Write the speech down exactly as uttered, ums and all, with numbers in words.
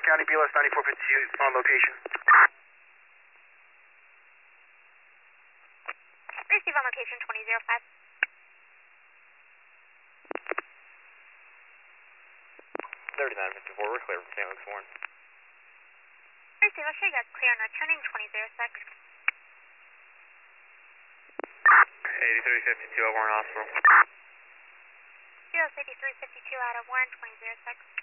County, B L S ninety-four fifty-two on location. Receive on location twenty oh five. thirty-nine fifty-four, we're clear from Saint Luke's Warren. Receive, I'll show you guys clear and returning twenty oh six. eighty-three fifty-two at Warren Hospital. Zero eighty-three fifty-two out of Warren, twenty oh six.